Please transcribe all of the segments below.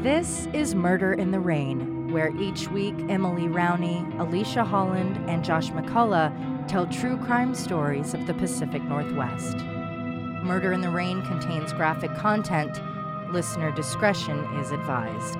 This is Murder in the Rain, where each week Emily Rowney, Alicia Holland, and Josh McCullough tell true crime stories of the Pacific Northwest. Murder in the Rain contains graphic content. Listener discretion is advised.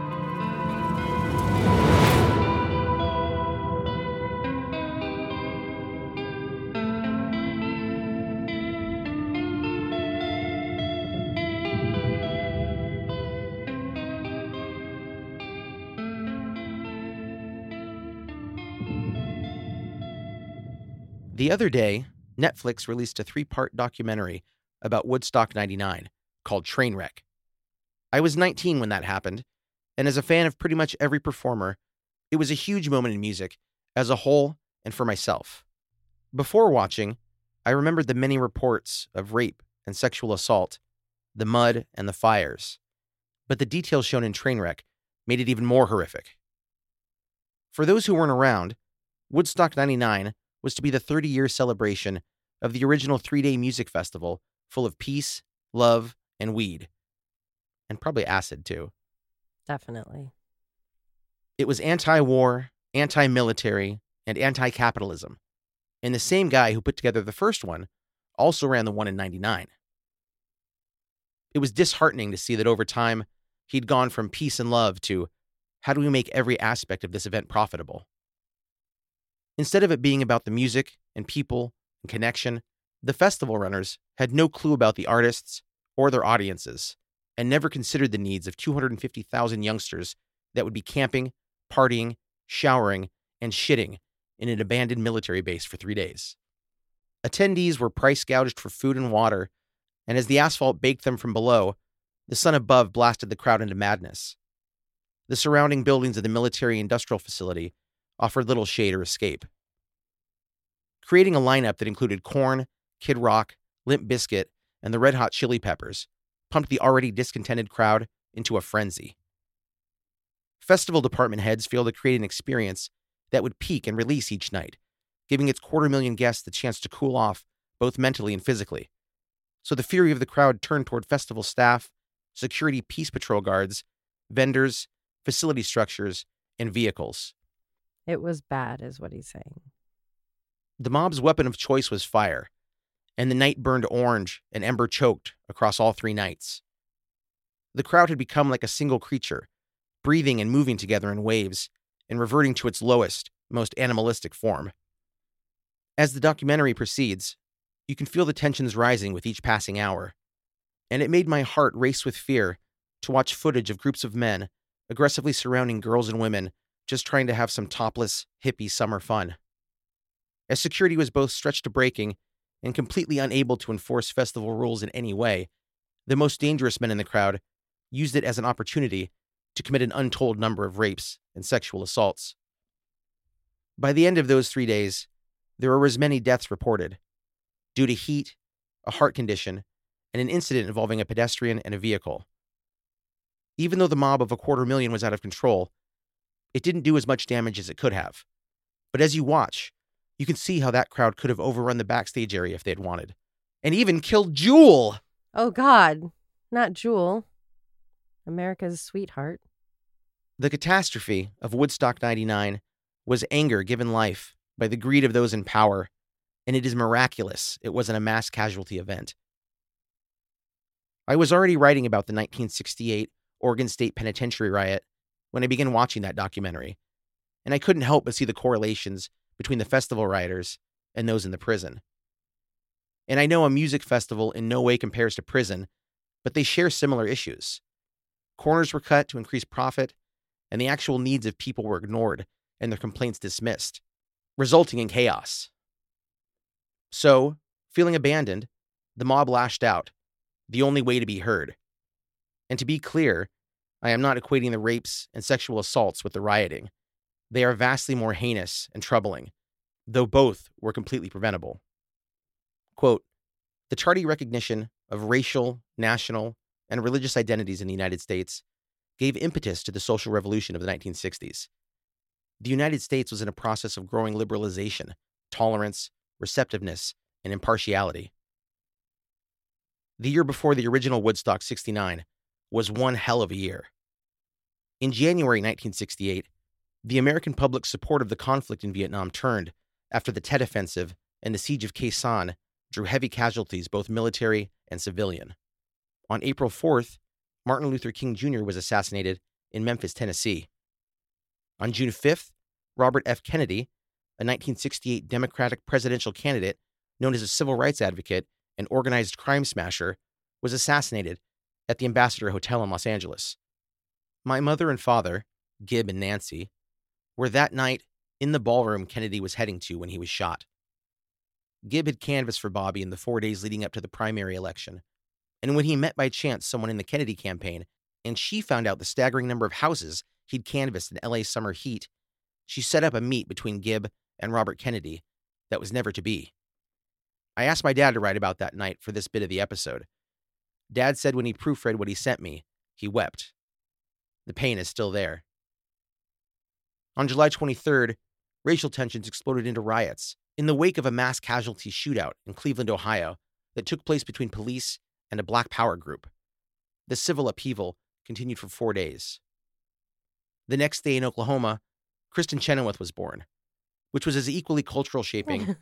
The other day, Netflix released a 3-part documentary about Woodstock 99 called Trainwreck. I was 19 when that happened, and as a fan of pretty much every performer, it was a huge moment in music as a whole and for myself. Before watching, I remembered the many reports of rape and sexual assault, the mud and the fires, but the details shown in Trainwreck made it even more horrific. For those who weren't around, Woodstock 99 was to be the 30-year celebration of the original 3-day music festival full of peace, love, and weed. And probably acid, too. Definitely. It was anti-war, anti-military, and anti-capitalism. And the same guy who put together the first one also ran the one in 99. It was disheartening to see that over time, he'd gone from peace and love to how do we make every aspect of this event profitable? Instead of it being about the music and people and connection, the festival runners had no clue about the artists or their audiences and never considered the needs of 250,000 youngsters that would be camping, partying, showering, and shitting in an abandoned military base for 3 days. Attendees were price gouged for food and water, and as the asphalt baked them from below, the sun above blasted the crowd into madness. The surrounding buildings of the military-industrial facility offered little shade or escape. Creating a lineup that included Korn, Kid Rock, Limp Bizkit, and the Red Hot Chili Peppers pumped the already discontented crowd into a frenzy. Festival department heads failed to create an experience that would peak and release each night, giving its 250,000 guests the chance to cool off both mentally and physically. So the fury of the crowd turned toward festival staff, security peace patrol guards, vendors, facility structures, and vehicles. It was bad, is what he's saying. The mob's weapon of choice was fire, and the night burned orange and ember-choked across all 3 nights. The crowd had become like a single creature, breathing and moving together in waves, and reverting to its lowest, most animalistic form. As the documentary proceeds, you can feel the tensions rising with each passing hour, and it made my heart race with fear to watch footage of groups of men aggressively surrounding girls and women just trying to have some topless, hippie summer fun. As security was both stretched to breaking and completely unable to enforce festival rules in any way, the most dangerous men in the crowd used it as an opportunity to commit an untold number of rapes and sexual assaults. By the end of those 3 days, there were as many deaths reported, due to heat, a heart condition, and an incident involving a pedestrian and a vehicle. Even though the mob of 250,000 was out of control, it didn't do as much damage as it could have. But as you watch, you can see how that crowd could have overrun the backstage area if they had wanted. And even killed Jewel! Oh, God. Not Jewel. America's sweetheart. The catastrophe of Woodstock 99 was anger given life by the greed of those in power, and it is miraculous it wasn't a mass casualty event. I was already writing about the 1968 Oregon State Penitentiary riot when I began watching that documentary, and I couldn't help but see the correlations between the festival rioters and those in the prison. And I know a music festival in no way compares to prison, but they share similar issues. Corners were cut to increase profit, and the actual needs of people were ignored and their complaints dismissed, resulting in chaos. So, feeling abandoned, the mob lashed out, the only way to be heard. And to be clear, I am not equating the rapes and sexual assaults with the rioting. They are vastly more heinous and troubling, though both were completely preventable. Quote, the tardy recognition of racial, national, and religious identities in the United States gave impetus to the social revolution of the 1960s. The United States was in a process of growing liberalization, tolerance, receptiveness, and impartiality. The year before the original Woodstock 69 was one hell of a year. In January 1968, the American public's support of the conflict in Vietnam turned after the Tet Offensive and the Siege of Khe Sanh drew heavy casualties, both military and civilian. On April 4th, Martin Luther King Jr. was assassinated in Memphis, Tennessee. On June 5th, Robert F. Kennedy, a 1968 Democratic presidential candidate known as a civil rights advocate and organized crime smasher, was assassinated at the Ambassador Hotel in Los Angeles. My mother and father, Gib and Nancy, were that night in the ballroom Kennedy was heading to when he was shot. Gib had canvassed for Bobby in the 4 days leading up to the primary election, and when he met by chance someone in the Kennedy campaign, and she found out the staggering number of houses he'd canvassed in LA's summer heat, she set up a meet between Gib and Robert Kennedy that was never to be. I asked my dad to write about that night for this bit of the episode. Dad said when he proofread what he sent me, he wept. The pain is still there. On July 23rd, racial tensions exploded into riots in the wake of a mass casualty shootout in Cleveland, Ohio, that took place between police and a Black Power group. The civil upheaval continued for 4 days. The next day in Oklahoma, Kristen Chenoweth was born, which was as equally cultural shaping.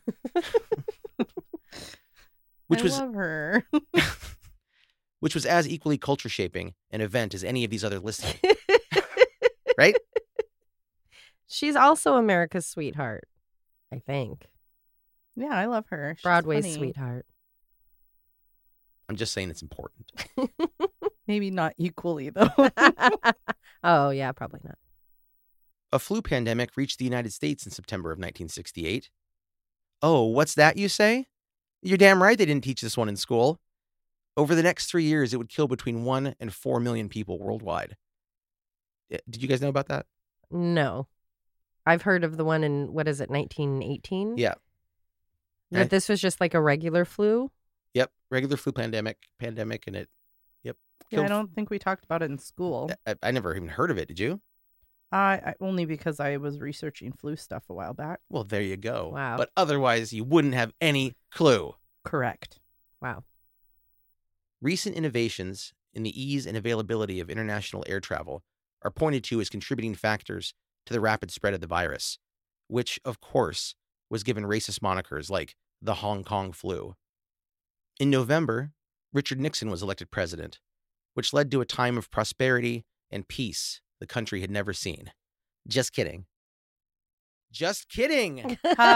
I love her. Which was as equally culture shaping an event as any of these other listed. Right? She's also America's sweetheart, I think. Yeah, I love her. She's Broadway's funny. sweetheart. I'm just saying it's important. Maybe not equally, though. Oh, yeah, probably not. A flu pandemic reached the United States in September of 1968. Oh, what's that you say? You're damn right they didn't teach this one in school. Over the next 3 years, it would kill between 1 and 4 million people worldwide. Did you guys know about that? No. I've heard of the one in, 1918? Yeah. But this was just like a regular flu? Yep. Regular flu pandemic, and it, Yeah, killed- I don't think we talked about it in school. I never even heard of it. Did you? Only because I was researching flu stuff a while back. Well, there you go. Wow. But otherwise, you wouldn't have any clue. Correct. Wow. Recent innovations in the ease and availability of international air travel are pointed to as contributing factors to the rapid spread of the virus, which, of course, was given racist monikers like the Hong Kong flu. In November, Richard Nixon was elected president, which led to a time of prosperity and peace the country had never seen. Just kidding. Just kidding!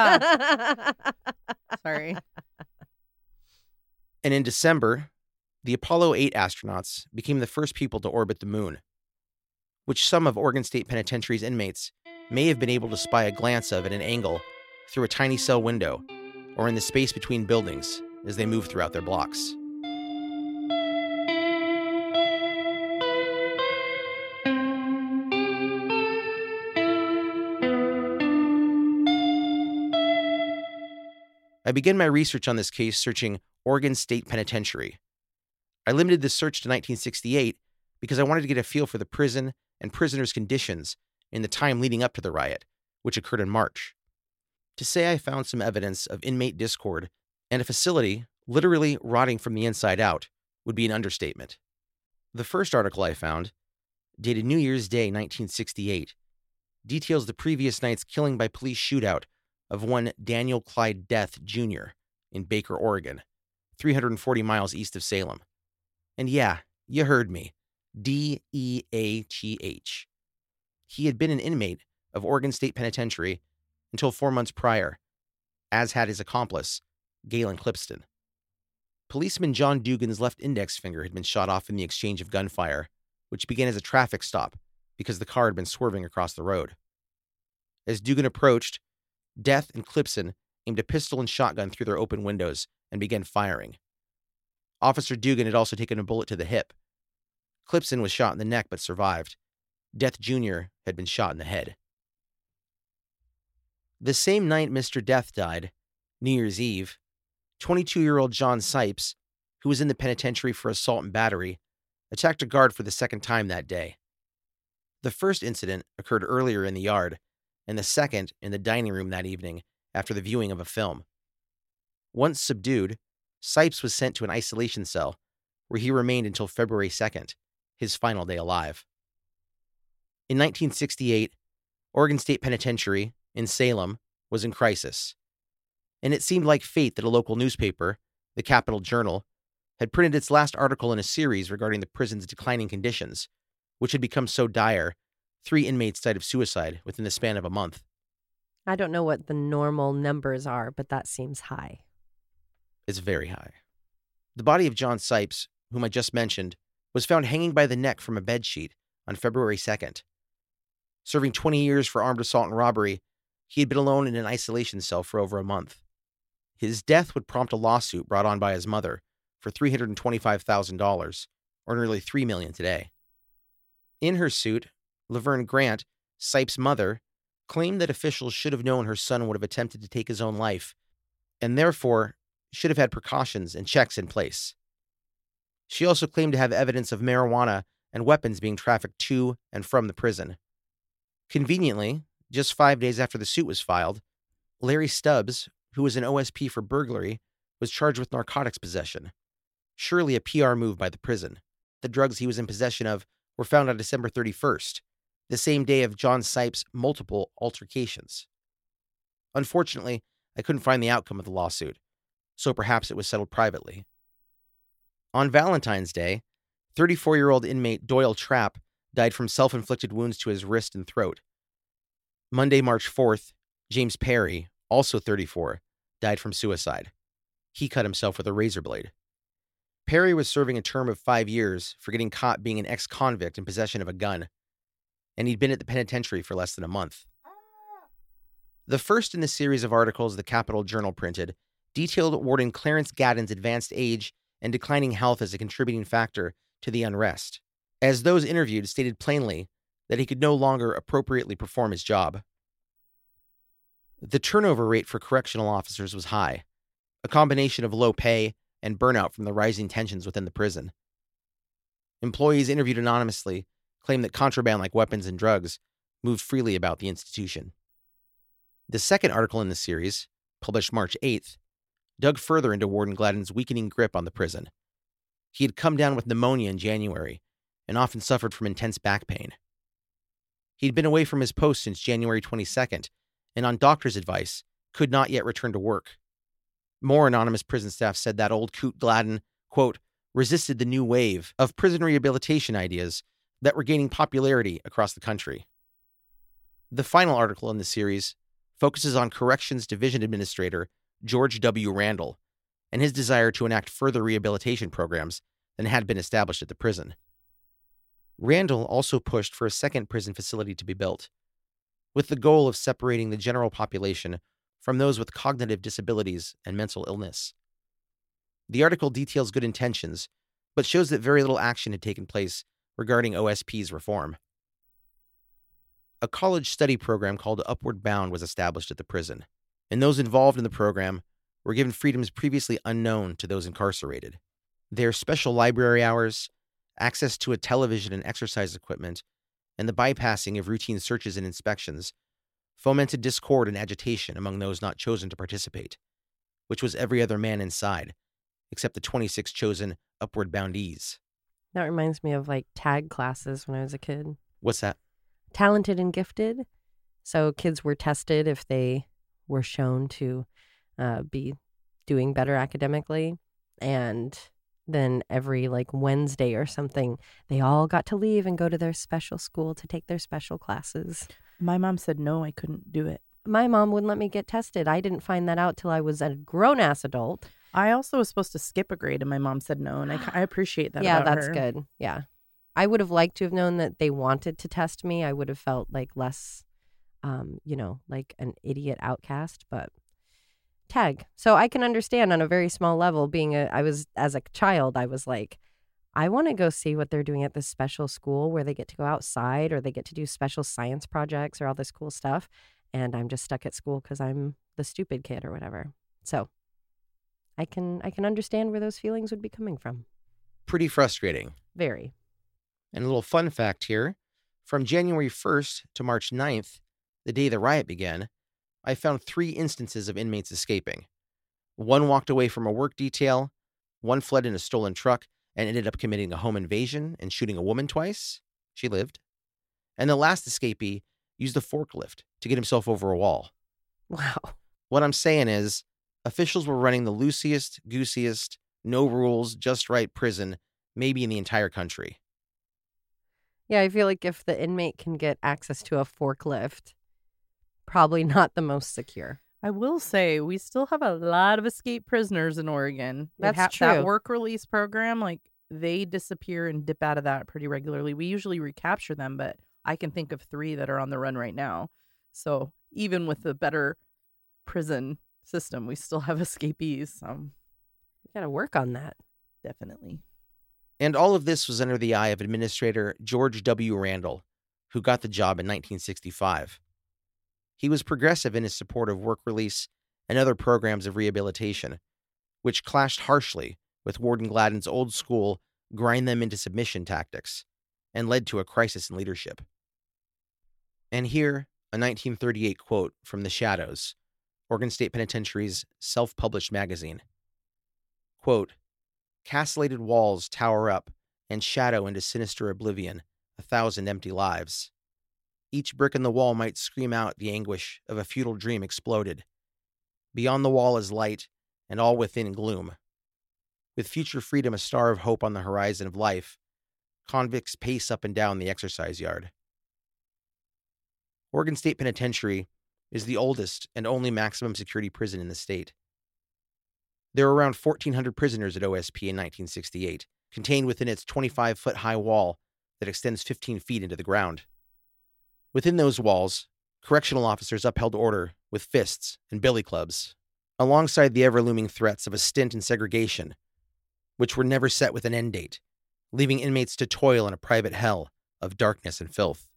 Sorry. And in December, the Apollo 8 astronauts became the first people to orbit the moon, which some of Oregon State Penitentiary's inmates may have been able to spy a glance of at an angle through a tiny cell window or in the space between buildings as they moved throughout their blocks. I began my research on this case searching Oregon State Penitentiary. I limited the search to 1968 because I wanted to get a feel for the prison and prisoners' conditions in the time leading up to the riot, which occurred in March. To say I found some evidence of inmate discord and a facility literally rotting from the inside out would be an understatement. The first article I found, dated New Year's Day 1968, details the previous night's killing by police shootout of one Daniel Clyde Death Jr. in Baker, Oregon, 340 miles east of Salem. And yeah, you heard me, D-E-A-T-H. He had been an inmate of Oregon State Penitentiary until 4 months prior, as had his accomplice, Galen Clipston. Policeman John Dugan's left index finger had been shot off in the exchange of gunfire, which began as a traffic stop because the car had been swerving across the road. As Dugan approached, Death and Clipson aimed a pistol and shotgun through their open windows and began firing. Officer Dugan had also taken a bullet to the hip. Clipson was shot in the neck but survived. Death Jr. had been shot in the head. The same night Mr. Death died, New Year's Eve, 22-year-old John Sipes, who was in the penitentiary for assault and battery, attacked a guard for the second time that day. The first incident occurred earlier in the yard, and the second in the dining room that evening after the viewing of a film. Once subdued, Sipes was sent to an isolation cell, where he remained until February 2nd, his final day alive. In 1968, Oregon State Penitentiary in Salem was in crisis, and it seemed like fate that a local newspaper, the Capital Journal, had printed its last article in a series regarding the prison's declining conditions, which had become so dire, 3 inmates died of suicide within the span of a month. I don't know what the normal numbers are, but that seems high. It's very high. The body of John Sipes, whom I just mentioned, was found hanging by the neck from a bedsheet on February 2nd. Serving 20 years for armed assault and robbery, he had been alone in an isolation cell for over a month. His death would prompt a lawsuit brought on by his mother for $325,000, or nearly $3 million today. In her suit, Laverne Grant, Sipes' mother, claimed that officials should have known her son would have attempted to take his own life, and therefore should have had precautions and checks in place. She also claimed to have evidence of marijuana and weapons being trafficked to and from the prison. Conveniently, just 5 days after the suit was filed, Larry Stubbs, who was an OSP for burglary, was charged with narcotics possession. Surely a PR move by the prison. The drugs he was in possession of were found on December 31st, the same day of John Sipes' multiple altercations. Unfortunately, I couldn't find the outcome of the lawsuit, so perhaps it was settled privately. On Valentine's Day, 34-year-old inmate Doyle Trapp died from self-inflicted wounds to his wrist and throat. Monday, March 4th, James Perry, also 34, died from suicide. He cut himself with a razor blade. Perry was serving a term of 5 years for getting caught being an ex-convict in possession of a gun, and he'd been at the penitentiary for less than a month. The first in the series of articles the Capital Journal printed detailed Warden Clarence Gadden's advanced age and declining health as a contributing factor to the unrest, as those interviewed stated plainly that he could no longer appropriately perform his job. The turnover rate for correctional officers was high, a combination of low pay and burnout from the rising tensions within the prison. Employees interviewed anonymously claimed that contraband like weapons and drugs moved freely about the institution. The second article in the series, published March 8th, dug further into Warden Gladden's weakening grip on the prison. He had come down with pneumonia in January and often suffered from intense back pain. He'd been away from his post since January 22nd and, on doctor's advice, could not yet return to work. More anonymous prison staff said that old coot Gladden, quote, resisted the new wave of prison rehabilitation ideas that were gaining popularity across the country. The final article in the series focuses on Corrections Division Administrator George W. Randall and his desire to enact further rehabilitation programs than had been established at the prison. Randall also pushed for a second prison facility to be built, with the goal of separating the general population from those with cognitive disabilities and mental illness. The article details good intentions, but shows that very little action had taken place regarding OSP's reform. A college study program called Upward Bound was established at the prison, and those involved in the program were given freedoms previously unknown to those incarcerated. Their special library hours, access to a television and exercise equipment, and the bypassing of routine searches and inspections fomented discord and agitation among those not chosen to participate, which was every other man inside, except the 26 chosen Upward Boundees. That reminds me of like tag classes when I was a kid. What's that? Talented and gifted. So kids were tested if they were shown to be doing better academically. And then every like Wednesday or something, they all got to leave and go to their special school to take their special classes. My mom said no, I couldn't do it. My mom wouldn't let me get tested. I didn't find that out till I was a grown-ass adult. I also was supposed to skip a grade, and my mom said no, and I appreciate that. Yeah, about that's her. good. Yeah. I would have liked to have known that they wanted to test me. I would have felt like less, like an idiot outcast, but tag. So I can understand on a very small level as a child, I was like, I want to go see what they're doing at this special school where they get to go outside or they get to do special science projects or all this cool stuff. And I'm just stuck at school because I'm the stupid kid or whatever. So I can understand where those feelings would be coming from. Pretty frustrating. Very. And a little fun fact here, from January 1st to March 9th, the day the riot began, I found 3 instances of inmates escaping. One walked away from a work detail, one fled in a stolen truck and ended up committing a home invasion and shooting a woman twice. She lived. and the last escapee used a forklift to get himself over a wall. Wow. What I'm saying is, officials were running the loosest, goosiest, no rules, just right prison maybe in the entire country. Yeah, I feel like if the inmate can get access to a forklift, probably not the most secure. I will say we still have a lot of escaped prisoners in Oregon. That's That true. work release program, like they disappear and dip out of that pretty regularly. We usually recapture them, but I can think of 3 that are on the run right now. So even with the better prison system, we still have escapees. You got to work on that. Definitely. And all of this was under the eye of Administrator George W. Randall, who got the job in 1965. He was progressive in his support of work release and other programs of rehabilitation, which clashed harshly with Warden Gladden's old school grind them into submission tactics and led to a crisis in leadership. And here, a 1938 quote from The Shadows, Oregon State Penitentiary's self-published magazine. Quote, "Castellated walls tower up and shadow into sinister oblivion 1,000 empty lives. Each brick in the wall might scream out the anguish of a futile dream exploded. Beyond the wall is light, and all within gloom. With future freedom a star of hope on the horizon of life, convicts pace up and down the exercise yard." Oregon State Penitentiary is the oldest and only maximum security prison in the state. There were around 1,400 prisoners at OSP in 1968, contained within its 25-foot-high wall that extends 15 feet into the ground. Within those walls, correctional officers upheld order with fists and billy clubs, alongside the ever-looming threats of a stint in segregation, which were never set with an end date, leaving inmates to toil in a private hell of darkness and filth.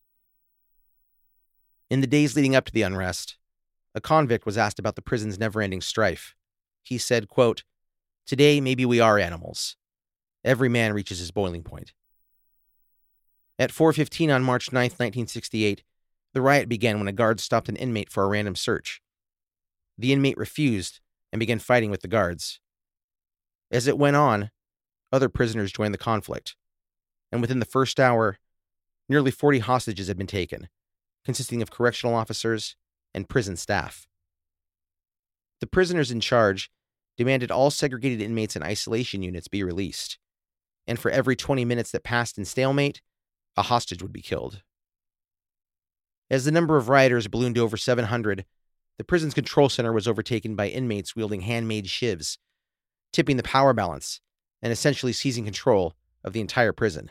In the days leading up to the unrest, a convict was asked about the prison's never-ending strife. He said, quote, "Today maybe we are animals. Every man reaches his boiling point." At 4:15 on March 9th, 1968, the riot began when a guard stopped an inmate for a random search. The inmate refused and began fighting with the guards. As it went on, other prisoners joined the conflict, and within the first hour, nearly 40 hostages had been taken, consisting of correctional officers and prison staff. The prisoners in charge demanded all segregated inmates in isolation units be released, and for every 20 minutes that passed in stalemate, a hostage would be killed. As the number of rioters ballooned to over 700, the prison's control center was overtaken by inmates wielding handmade shivs, tipping the power balance and essentially seizing control of the entire prison.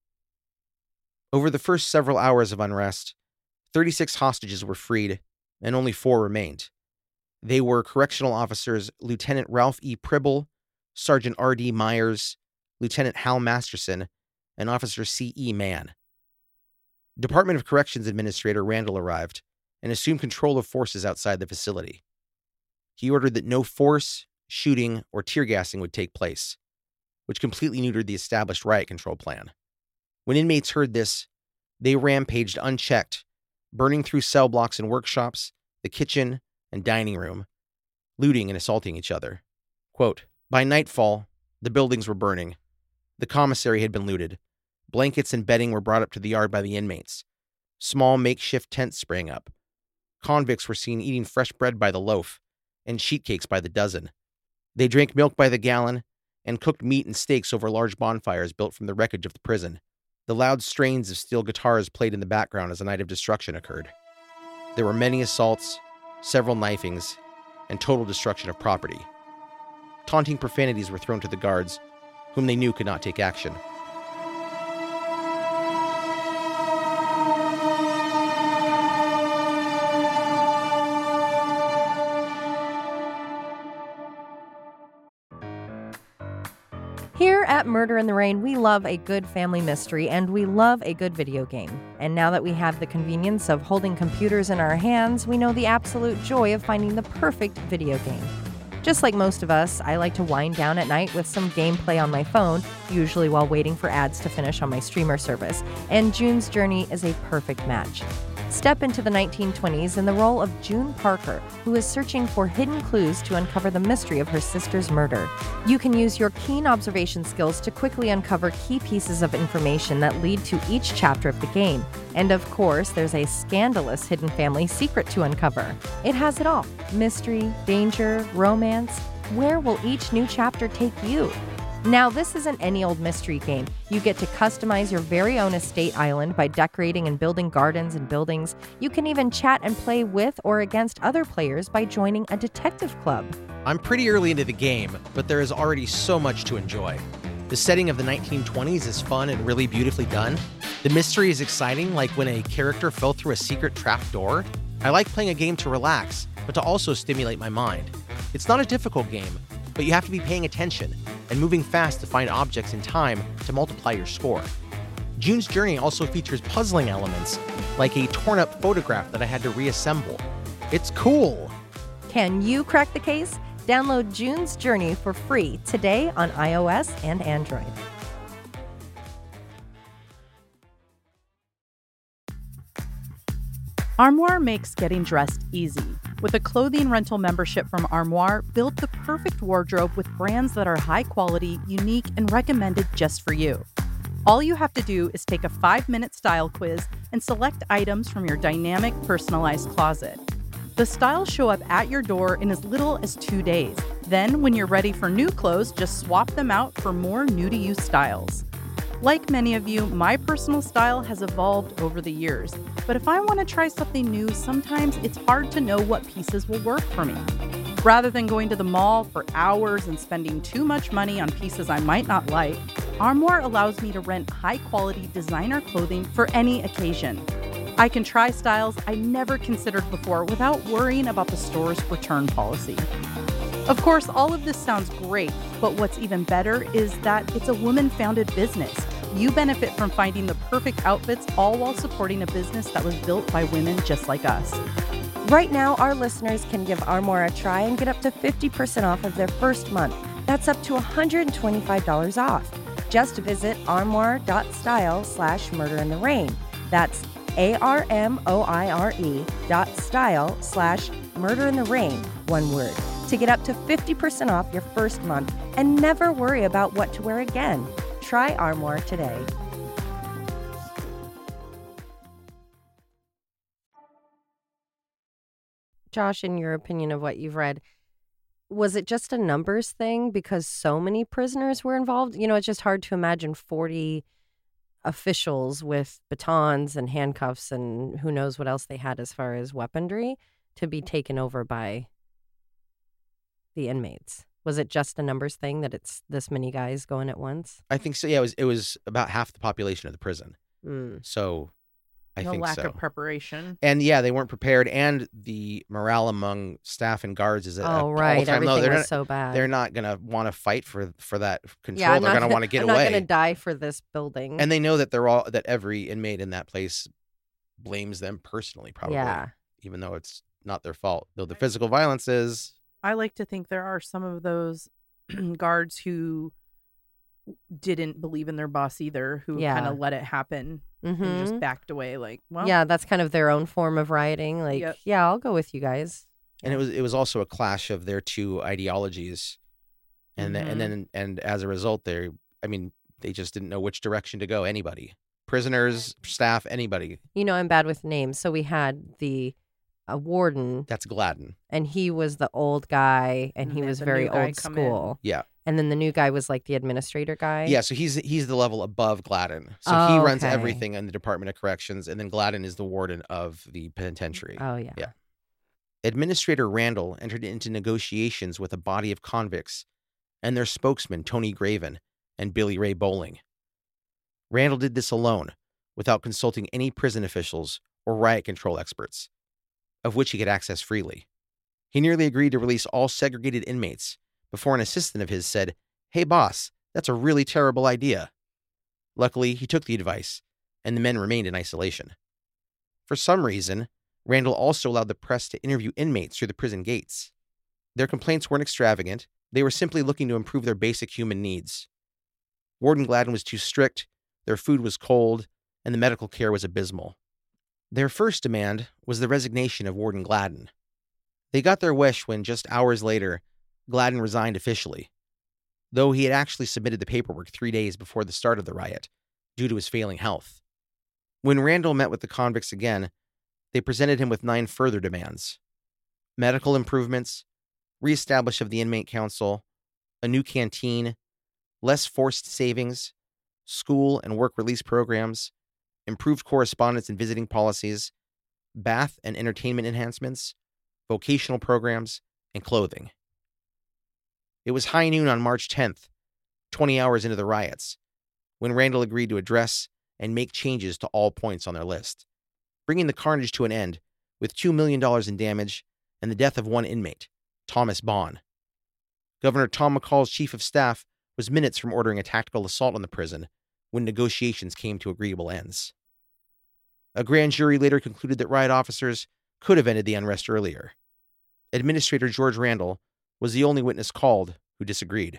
Over the first several hours of unrest, 36 hostages were freed and only 4 remained. They were correctional officers Lieutenant Ralph E. Pribble, Sergeant R.D. Myers, Lieutenant Hal Masterson, and Officer C.E. Mann. Department of Corrections Administrator Randall arrived and assumed control of forces outside the facility. He ordered that no force, shooting, or tear gassing would take place, which completely neutered the established riot control plan. When inmates heard this, they rampaged unchecked, burning through cell blocks and workshops, the kitchen, and dining room, looting and assaulting each other. Quote, "By nightfall, the buildings were burning. The commissary had been looted. Blankets and bedding were brought up to the yard by the inmates. Small makeshift tents sprang up. Convicts were seen eating fresh bread by the loaf and sheet cakes by the dozen. They drank milk by the gallon and cooked meat and steaks over large bonfires built from the wreckage of the prison. The loud strains of steel guitars played in the background as a night of destruction occurred. There were many assaults, several knifings, and total destruction of property. Taunting profanities were thrown to the guards, whom they knew could not take action. Here at Murder in the Rain, we love a good family mystery and we love a good video game. And now that we have the convenience of holding computers in our hands, we know the absolute joy of finding the perfect video game. Just like most of us, I like to wind down at night with some gameplay on my phone, usually while waiting for ads to finish on my streamer service. And June's Journey is a perfect match. Step into the 1920s in the role of June Parker, who is searching for hidden clues to uncover the mystery of her sister's murder. You can use your keen observation skills to quickly uncover key pieces of information that lead to each chapter of the game. And of course, there's a scandalous hidden family secret to uncover. It has it all: mystery, danger, romance. Where will each new chapter take you? Now, this isn't any old mystery game. You get to customize your very own estate island by decorating and building gardens and buildings. You can even chat and play with or against other players by joining a detective club. I'm pretty early into the game, but there is already so much to enjoy. The setting of the 1920s is fun and really beautifully done. The mystery is exciting, like when a character fell through a secret trap door. I like playing a game to relax, but to also stimulate my mind. It's not a difficult game, but you have to be paying attention and moving fast to find objects in time to multiply your score. June's Journey also features puzzling elements, like a torn-up photograph that I had to reassemble. It's cool! Can you crack the case? Download June's Journey for free today on iOS and Android. Armoire makes getting dressed easy. With a clothing rental membership from Armoire, build the perfect wardrobe with brands that are high quality, unique, and recommended just for you. All you have to do is take a 5-minute style quiz and select items from your dynamic, personalized closet. The styles show up at your door in as little as 2 days. Then, when you're ready for new clothes, just swap them out for more new-to-you styles. Like many of you, my personal style has evolved over the years. But if I want to try something new, sometimes it's hard to know what pieces will work for me. Rather than going to the mall for hours and spending too much money on pieces I might not like, Armoire allows me to rent high-quality designer clothing for any occasion. I can try styles I never considered before without worrying about the store's return policy. Of course, all of this sounds great, but what's even better is that it's a woman-founded business. You benefit from finding the perfect outfits, all while supporting a business that was built by women just like us. Right now, our listeners can give Armoire a try and get up to 50% off of their first month. That's up to $125 off. Just visit armoire.style/murderintherain. That's ARMOIRE.style/murderintherain, one word, to get up to 50% off your first month and never worry about what to wear again. Try Armoire today. Josh, in your opinion of what you've read, was it just a numbers thing because so many prisoners were involved? You know, it's just hard to imagine 40 officials with batons and handcuffs and who knows what else they had as far as weaponry to be taken over by the inmates. Was it just a numbers thing that it's this many guys going at once? I think so. Yeah, it was about half the population of the prison. So I No think lack so. of preparation. And yeah, they weren't prepared, and the morale among staff and guards is at Oh, an right. all-time low. Everything They're was so bad. They're not gonna want to fight for that control. Yeah, they're gonna want to get I'm away. not going to die for this building. And they know that that every inmate in that place blames them personally, probably. Yeah. Even though it's not their fault. Though the physical violence is. I like to think there are some of those guards who didn't believe in their boss either, who Yeah. kind of let it happen and just Mhm. backed away. Like, well, Yeah, that's kind of their own form of rioting. Like, Yep. yeah, I'll go with you guys. And it was also a clash of their two ideologies. And and as a result, they just didn't know which direction to go. Anybody. Prisoners, staff, anybody. You know, I'm bad with names. So we had the warden, That's Gladden. and he was the old guy, and he then was the very new guy old come school. Yeah. And then the new guy was like the administrator guy. Yeah, so he's the level above Gladden. So he Oh, runs okay. everything in the Department of Corrections, and then Gladden is the warden of the penitentiary. Oh, yeah. Yeah. Administrator Randall entered into negotiations with a body of convicts and their spokesman, Tony Graven, and Billy Ray Bowling. Randall did this alone, without consulting any prison officials or riot control experts, of which he could access freely. He nearly agreed to release all segregated inmates before an assistant of his said, "Hey boss, that's a really terrible idea." Luckily, he took the advice, and the men remained in isolation. For some reason, Randall also allowed the press to interview inmates through the prison gates. Their complaints weren't extravagant, they were simply looking to improve their basic human needs. Warden Gladden was too strict, their food was cold, and the medical care was abysmal. Their first demand was the resignation of Warden Gladden. They got their wish when, just hours later, Gladden resigned officially, though he had actually submitted the paperwork 3 days before the start of the riot, due to his failing health. When Randall met with the convicts again, they presented him with 9 further demands: medical improvements, reestablish of the inmate council, a new canteen, less forced savings, school and work release programs, improved correspondence and visiting policies, bath and entertainment enhancements, vocational programs, and clothing. It was high noon on March 10th, 20 hours into the riots, when Randall agreed to address and make changes to all points on their list, bringing the carnage to an end with $2 million in damage and the death of one inmate, Thomas Bond. Governor Tom McCall's chief of staff was minutes from ordering a tactical assault on the prison when negotiations came to agreeable ends. A grand jury later concluded that riot officers could have ended the unrest earlier. Administrator George Randall was the only witness called who disagreed.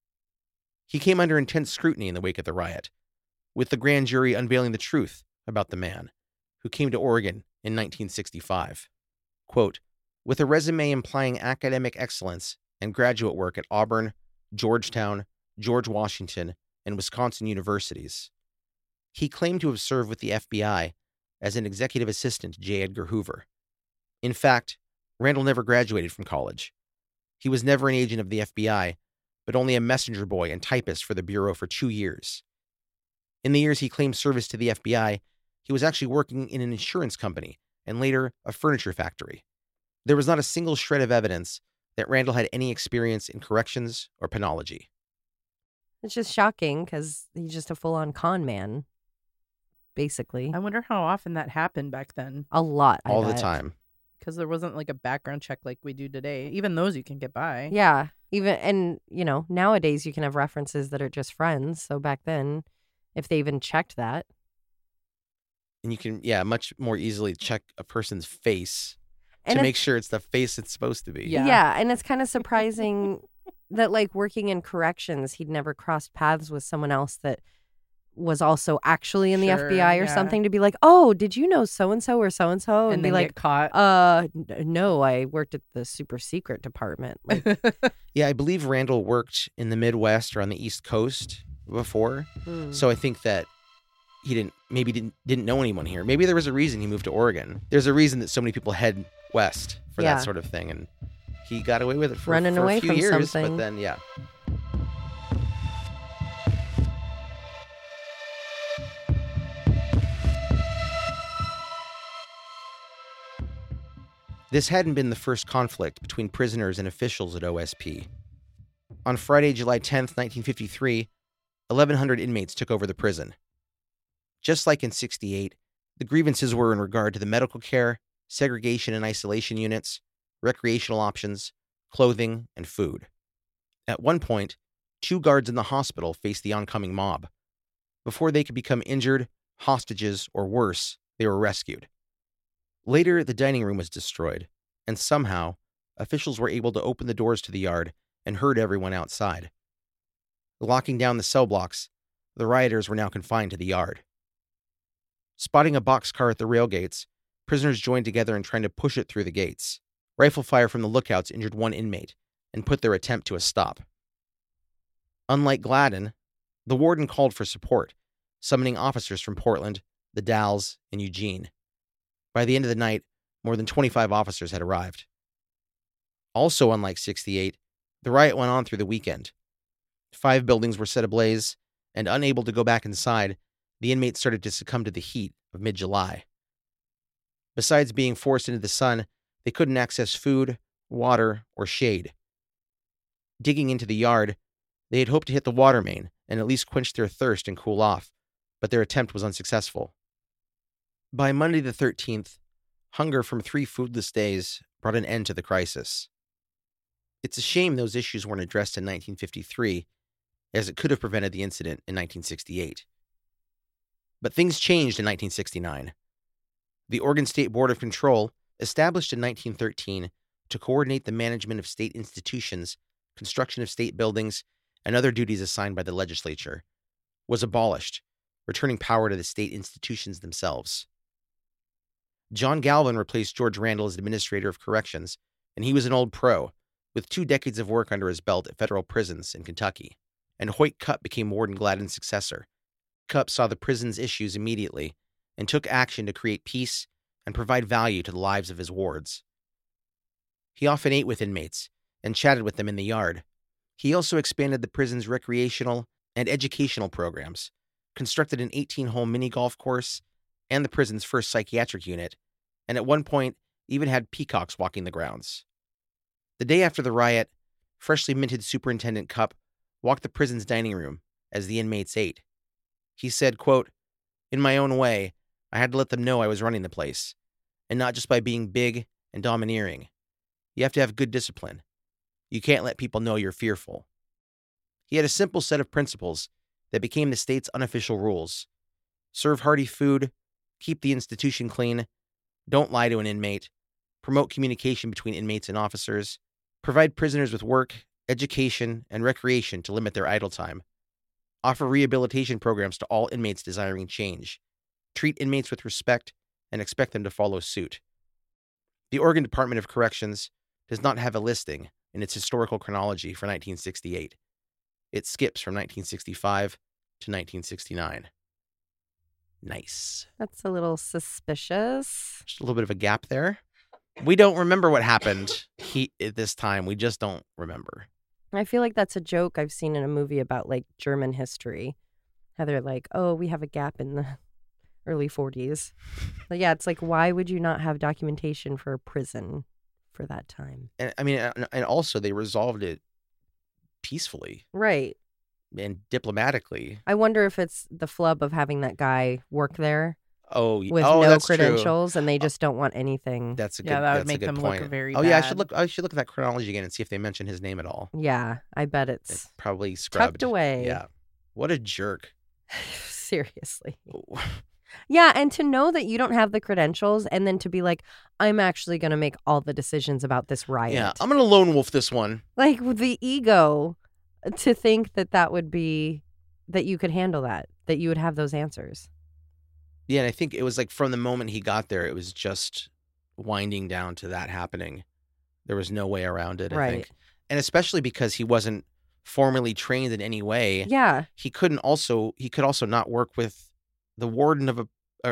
He came under intense scrutiny in the wake of the riot, with the grand jury unveiling the truth about the man who came to Oregon in 1965. Quote, with a resume implying academic excellence and graduate work at Auburn, Georgetown, George Washington, and Wisconsin universities. He claimed to have served with the FBI as an executive assistant to J. Edgar Hoover. In fact, Randall never graduated from college. He was never an agent of the FBI, but only a messenger boy and typist for the Bureau for 2 years. In the years he claimed service to the FBI, he was actually working in an insurance company and later a furniture factory. There was not a single shred of evidence that Randall had any experience in corrections or penology. It's just shocking because he's just a full-on con man, basically. I wonder how often that happened back then. A lot, All the time. Because there wasn't like a background check like we do today. Even those you can get by. Yeah. And nowadays you can have references that are just friends. So back then, if they even checked that. And you can, much more easily check a person's face And to make sure it's the face it's supposed to be. Yeah. And it's kind of surprising that, like, working in corrections, he'd never crossed paths with someone else that was also actually in the Sure, FBI or yeah. something, to be like, oh, did you know so-and-so or so-and-so? And be then like, get caught. no, I worked at the super secret department. Like, Yeah, I believe Randall worked in the Midwest or on the East Coast before. So I think that he didn't know anyone here. Maybe there was a reason he moved to Oregon. There's a reason that so many people head west for Yeah. that sort of thing, and he got away with it for Running a away few from years. something. But then, yeah. This hadn't been the first conflict between prisoners and officials at OSP. On Friday, July 10th, 1953, 1,100 inmates took over the prison. Just like in 68, the grievances were in regard to the medical care, segregation and isolation units, recreational options, clothing, and food. At one point, 2 guards in the hospital faced the oncoming mob. Before they could become injured, hostages, or worse, they were rescued. Later, the dining room was destroyed, and somehow, officials were able to open the doors to the yard and herd everyone outside. Locking down the cell blocks, the rioters were now confined to the yard. Spotting a boxcar at the rail gates, prisoners joined together in trying to push it through the gates. Rifle fire from the lookouts injured one inmate and put their attempt to a stop. Unlike Gladden, the warden called for support, summoning officers from Portland, the Dalles, and Eugene. By the end of the night, more than 25 officers had arrived. Also unlike 68, the riot went on through the weekend. 5 buildings were set ablaze, and unable to go back inside, the inmates started to succumb to the heat of mid-July. Besides being forced into the sun, they couldn't access food, water, or shade. Digging into the yard, they had hoped to hit the water main and at least quench their thirst and cool off, but their attempt was unsuccessful. By Monday the 13th, hunger from 3 foodless days brought an end to the crisis. It's a shame those issues weren't addressed in 1953, as it could have prevented the incident in 1968. But things changed in 1969. The Oregon State Board of Control, established in 1913 to coordinate the management of state institutions, construction of state buildings, and other duties assigned by the legislature, was abolished, returning power to the state institutions themselves. John Galvin replaced George Randall as administrator of corrections, and he was an old pro, with 2 decades of work under his belt at federal prisons in Kentucky. And Hoyt Cupp became Warden Gladden's successor. Cupp saw the prison's issues immediately and took action to create peace and provide value to the lives of his wards. He often ate with inmates and chatted with them in the yard. He also expanded the prison's recreational and educational programs, constructed an 18-hole mini-golf course and the prison's first psychiatric unit, and at one point even had peacocks walking the grounds. The day after the riot, freshly minted Superintendent Cupp walked the prison's dining room as the inmates ate. He said, quote, "In my own way, I had to let them know I was running the place, and not just by being big and domineering. You have to have good discipline. You can't let people know you're fearful." He had a simple set of principles that became the state's unofficial rules. Serve hearty food, keep the institution clean, don't lie to an inmate, promote communication between inmates and officers, provide prisoners with work, education, and recreation to limit their idle time, offer rehabilitation programs to all inmates desiring change, treat inmates with respect, and expect them to follow suit. The Oregon Department of Corrections does not have a listing in its historical chronology for 1968. It skips from 1965 to 1969. Nice. That's a little suspicious. Just a little bit of a gap there. We don't remember what happened at this time. We just don't remember. I feel like that's a joke I've seen in a movie about like German history. How they're like, oh, we have a gap in the early 40s. But yeah, it's like, why would you not have documentation for a prison for that time? And I mean, and also they resolved it peacefully. Right. And diplomatically. I wonder if it's the flub of having that guy work there with no that's credentials, true. And they just don't want anything. That's a good. Yeah, that would that's make a good them point. look very Oh yeah, bad. I should look at that chronology again and see if they mention his name at all. Yeah, I bet it's Probably scrubbed. tucked away. Yeah. What a jerk. Seriously. Yeah, and to know that you don't have the credentials and then to be like, I'm actually going to make all the decisions about this riot. Yeah, I'm gonna lone wolf this one. Like the ego to think that would be, that you could handle that you would have those answers. Yeah, and I think it was like from the moment he got there, it was just winding down to that happening. There was no way around it, I Right. think. And especially because he wasn't formally trained in any way. Yeah. He could also not work with the warden of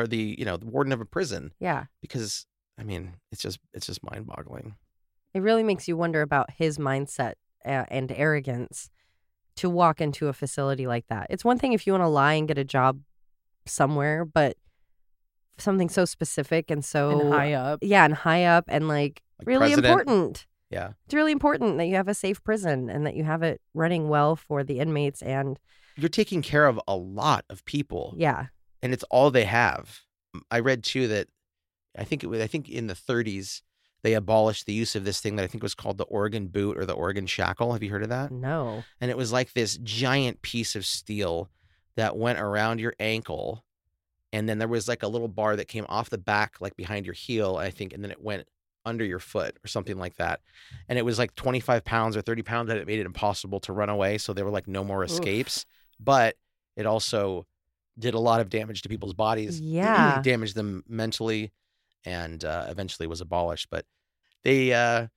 the warden of a prison, Yeah. because I mean, it's just mind-boggling. It really makes you wonder about his mindset and arrogance to walk into a facility like that. It's one thing if you want to lie and get a job somewhere, but something so specific and so And high up. Yeah, and high up and like really president. important. Yeah. It's really important that you have a safe prison and that you have it running well for the inmates and You're taking care of a lot of people. yeah. And it's all they have. I read too that I think in the 30s they abolished the use of this thing that I think was called the Oregon boot or the Oregon shackle. Have you heard of that? No. And it was like this giant piece of steel that went around your ankle, and then there was like a little bar that came off the back, like behind your heel, I think, and then it went under your foot or something like that. And it was like 25 pounds or 30 pounds, and it made it impossible to run away. So there were like no more escapes. But it also did a lot of damage to people's bodies. Yeah. Damaged them mentally, and eventually was abolished. But they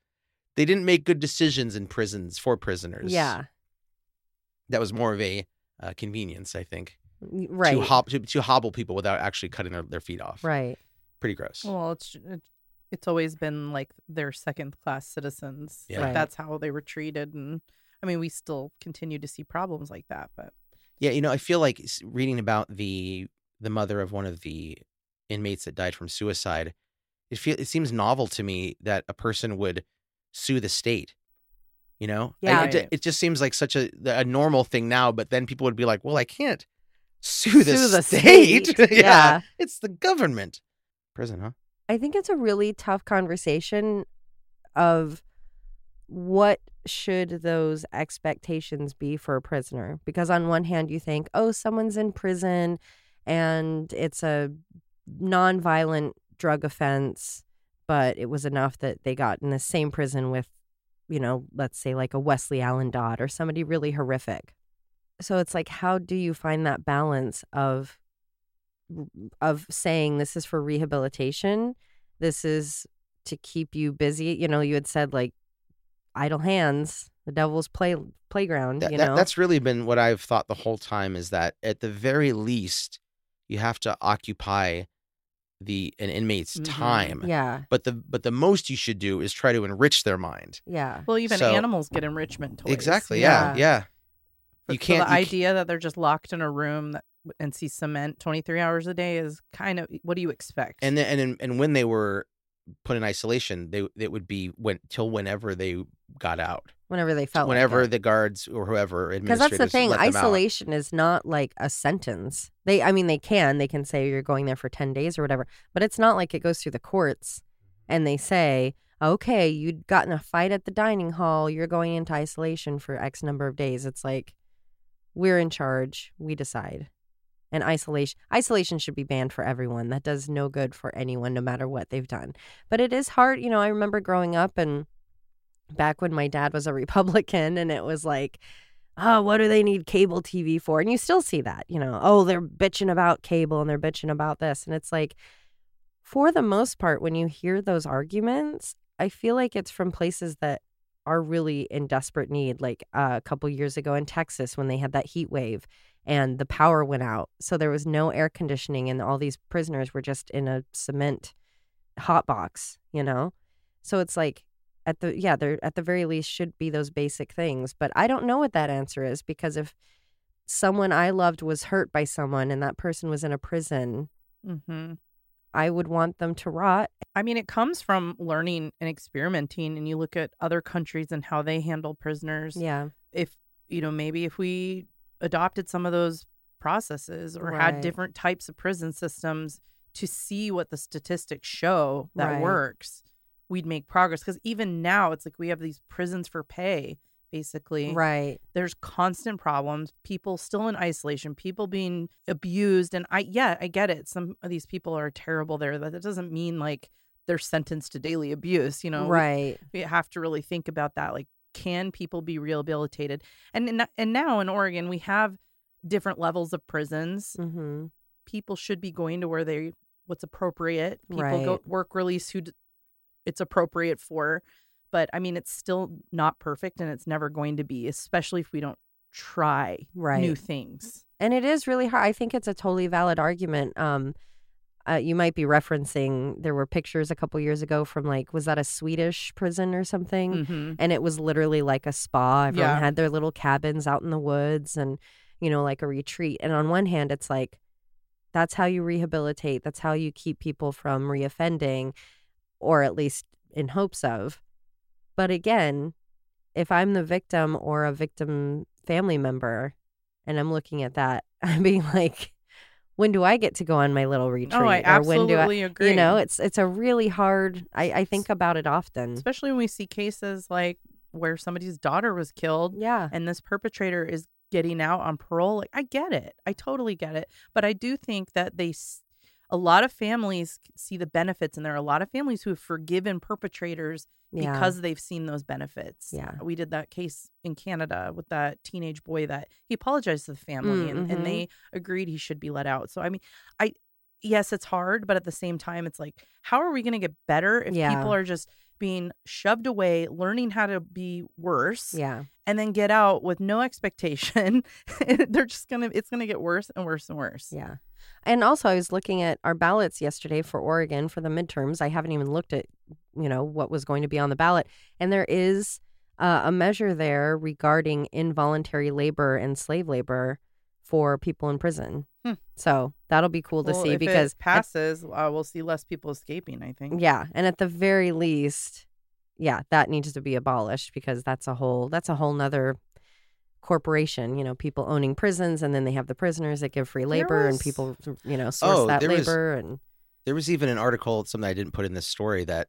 didn't make good decisions in prisons for prisoners. Yeah. That was more of a convenience, I think. Right. To hobble people without actually cutting their feet off. Right. Pretty gross. Well, it's always been like they're second-class citizens. Yeah. Like Right. that's how they were treated, and I mean, we still continue to see problems like that. But Yeah, I feel like reading about the mother of one of the inmates that died from suicide, it seems novel to me that a person would sue the state. Yeah. It just seems like such a normal thing now, but then people would be like, well, I can't sue the Sue the state. state. Yeah. It's the government. Prison, huh? I think it's a really tough conversation of what should those expectations be for a prisoner? Because on one hand, you think, oh, someone's in prison and it's a nonviolent drug offense, but it was enough that they got in the same prison with, let's say like a Wesley Allen Dodd or somebody really horrific. So it's like, how do you find that balance of saying this is for rehabilitation this is to keep you busy. You know, you had said like idle hands, the devil's playground, you know? That's really been what I've thought the whole time, is that at the very least, you have to occupy an inmate's time. Yeah. But the most you should do is try to enrich their mind. Yeah. Well, even So- animals get enrichment toys. Exactly. Yeah. Yeah. So You can't. the idea that they're just locked in a room and see cement 23 hours a day is kind of, what do you expect? And when they were put in isolation, it would be till whenever they got out. Whenever they felt Whenever like it. the guards or whoever Because administrators that's the thing, let them out. isolation is not like a sentence. They can say you're going there for 10 days or whatever, but it's not like it goes through the courts and they say, okay, you'd gotten a fight at the dining hall, you're going into isolation for X number of days. It's like, we're in charge, we decide. And isolation should be banned for everyone. That does no good for anyone, no matter what they've done. But it is hard. You know, I remember growing up and back when my dad was a Republican, and it was like, oh, what do they need cable TV for? And you still see that, you know, oh, they're bitching about cable and they're bitching about this. And it's like, for the most part, when you hear those arguments, I feel like it's from places that are really in desperate need. Like a couple years ago in Texas, when they had that heat wave and the power went out. So there was no air conditioning and all these prisoners were just in a cement hot box, you know? So it's like, there at the very least should be those basic things. But I don't know what that answer is, because if someone I loved was hurt by someone and that person was in a prison, Mm-hmm. I would want them to rot. I mean, it comes from learning and experimenting, and you look at other countries and how they handle prisoners. Yeah. If, maybe if we adopted some of those processes or Right. had different types of prison systems to see what the statistics show that Right. works, we'd make progress. Because even now, it's like we have these prisons for pay, basically. Right. There's constant problems, people still in isolation, people being abused. And I get it. Some of these people are terrible there. That doesn't mean like they're sentenced to daily abuse, Right. We have to really think about that. Like, can people be rehabilitated? And now in Oregon, we have different levels of prisons. Mm-hmm. People should be going to what's appropriate. People Right. go work release it's appropriate for. But I mean, it's still not perfect, and it's never going to be, especially if we don't try Right. new things. And it is really hard. I think it's a totally valid argument. You might be referencing, there were pictures a couple years ago from was that a Swedish prison or something? Mm-hmm. And it was literally like a spa. Everyone Yeah. had their little cabins out in the woods and, like a retreat. And on one hand, it's like, that's how you rehabilitate. That's how you keep people from reoffending, or at least in hopes of. But again, if I'm the victim or a victim family member and I'm looking at that, I'm being like, when do I get to go on my little retreat? Oh, I Or when do absolutely agree. It's a really hard, I think about it often. Especially when we see cases like where somebody's daughter was killed Yeah. and this perpetrator is getting out on parole. Like, I get it. I totally get it. But I do think that a lot of families see the benefits, and there are a lot of families who have forgiven perpetrators Yeah. because they've seen those benefits. Yeah. We did that case in Canada with that teenage boy that he apologized to the family Mhm. and they agreed he should be let out. So, I mean, yes, it's hard, but at the same time, it's like, how are we going to get better if Yeah. people are just being shoved away, learning how to be worse, Yeah. and then get out with no expectation? It's going to get worse and worse and worse. Yeah. And also, I was looking at our ballots yesterday for Oregon for the midterms. I haven't even looked at, what was going to be on the ballot. And there is a measure there regarding involuntary labor and slave labor for people in prison. So that'll be cool to Well, see, if because it passes, we'll see less people escaping, I think. yeah, and at the very least, yeah, that needs to be abolished, because that's a whole nother corporation, people owning prisons, and then they have the prisoners that give free labor and was- people, source Oh, that there was- labor. And There was even an article, something I didn't put in this story, that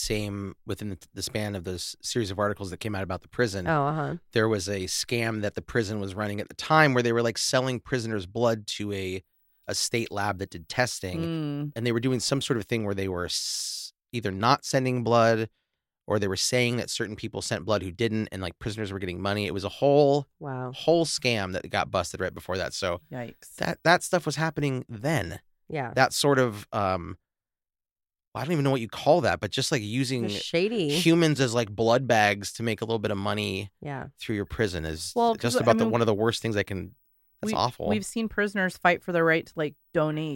within the span of this series of articles that came out about the prison, there was a scam that the prison was running at the time where they were selling prisoners' blood to a state lab that did testing. Mm. And they were doing some sort of thing where they were either not sending blood, or they were saying that certain people sent blood who didn't, and prisoners were getting money. It was a whole wow. scam that got busted right before that. So Yikes. that stuff was happening then. Yeah. That sort of I don't even know what you call that, but just like using Just shady. humans as like blood bags to make a little bit of money Yeah. through your prison is Well, 'cause, just I about mean, one of the worst things I can. That's awful. We've seen prisoners fight for their right to like donate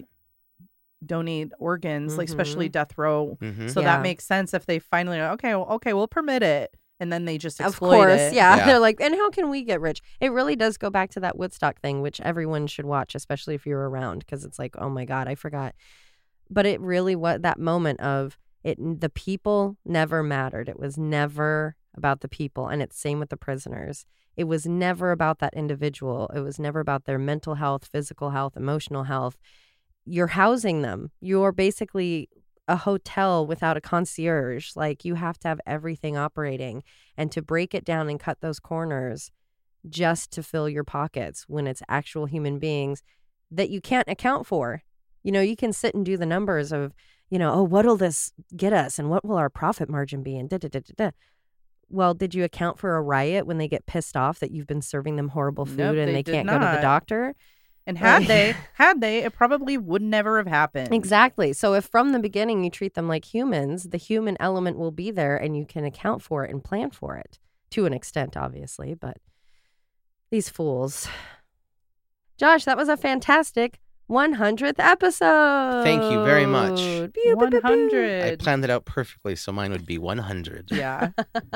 organs, like especially death row. Mhm. So Yeah. that makes sense if they finally okay, we'll permit it, and then they just Of exploit course, it. yeah. Yeah. They're like, and how can we get rich? It really does go back to that Woodstock thing, which everyone should watch, especially if you're around, because it's like, oh my God, I forgot. But it really was that moment of it. The people never mattered. It was never about the people, and it's same with the prisoners. It was never about that individual. It was never about their mental health, physical health, emotional health. You're housing them. You're basically a hotel without a concierge. Like, you have to have everything operating, and to break it down and cut those corners just to fill your pockets when it's actual human beings that you can't account for. You know, you can sit and do the numbers of, you know, oh, what'll this get us and what will our profit margin be and da da da da da. Well, did you account for a riot when they get pissed off that you've been serving them horrible food Nope, and they they did can't go to the not. doctor? And had Like- they, it probably would never have happened. Exactly. So if from the beginning you treat them like humans, the human element will be there and you can account for it and plan for it to an extent, obviously. But these fools. Josh, that was a fantastic 100th episode. Thank you very much. Pew, pew, pew, pew. 100. I planned it out perfectly, so mine would be 100. Yeah.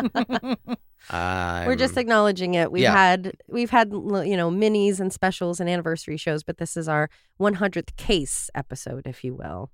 We're just acknowledging it. We've Yeah. had you know, minis and specials and anniversary shows, but this is our 100th case episode, if you will.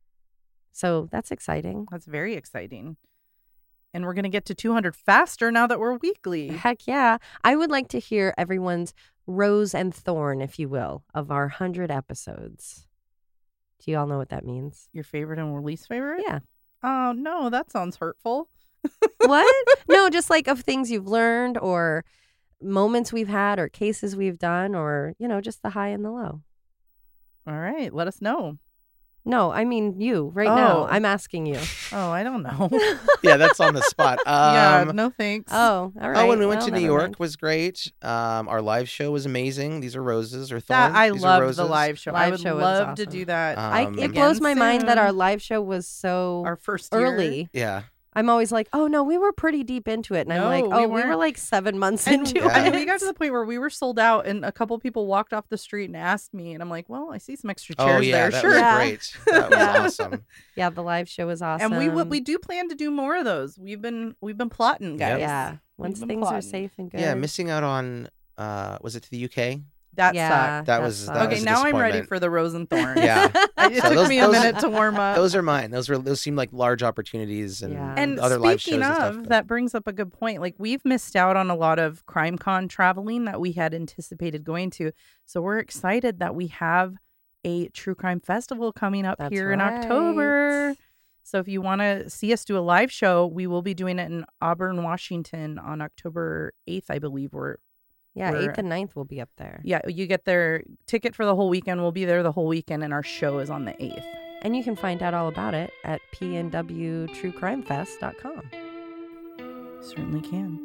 So that's exciting. That's very exciting. And we're going to get to 200 faster now that we're weekly. Heck yeah. I would like to hear everyone's rose and thorn, if you will, of our 100 episodes. Do you all know what that means? Your favorite and least favorite? Yeah. Oh, no, that sounds hurtful. What? No, just like of things you've learned or moments we've had or cases we've done or, you know, just the high and the low. All right, let us know. No, I mean you right now. Oh. I'm asking you. Oh, I don't know. Yeah, that's on the spot. Yeah, no thanks. Oh, all right. when we went Well, to New never York mind. was great. Our live show was amazing. These are roses or thorns. That I These are loved roses. the live show. I Live would show was love to awesome. do that. It again blows my mind that soon. our live show was so Our first year. early. Yeah. I'm always like, oh no, we were pretty deep into it, and I'm No, like, we oh, we were weren't. like 7 months And into Yeah. it. we got to the point where we were sold out, and a couple people walked off the street and asked me, and I'm like, well, I see some extra Oh chairs yeah, there. that Sure. was Yeah. great. That was Yeah. awesome. Yeah, the live show was awesome. And we do plan to do more of those. We've been plotting, guys. Yep. Yeah, once been things are plotting. safe and good. Yeah, missing out on was it to the UK? That Yeah, sucked. That was- sucked. that Okay, was a now I'm ready disappointment. for the rose and thorn. Yeah. It So took those- me a those- minute to warm up. Those are mine. Those seem like large opportunities and Yeah. And other live shows speaking and stuff. of, but- that brings up a good point. Like, we've missed out on a lot of CrimeCon traveling that we had anticipated going to. So we're excited that we have a true crime festival coming up That's here in right. October. So if you want to see us do a live show, we will be doing it in Auburn, Washington on October 8th, I believe. Yeah, We're- 8th and 9th will be up there. Yeah, you get their ticket for the whole weekend. We'll be there the whole weekend, and our show is on the 8th. And you can find out all about it at pnwtruecrimefest.com. Certainly can.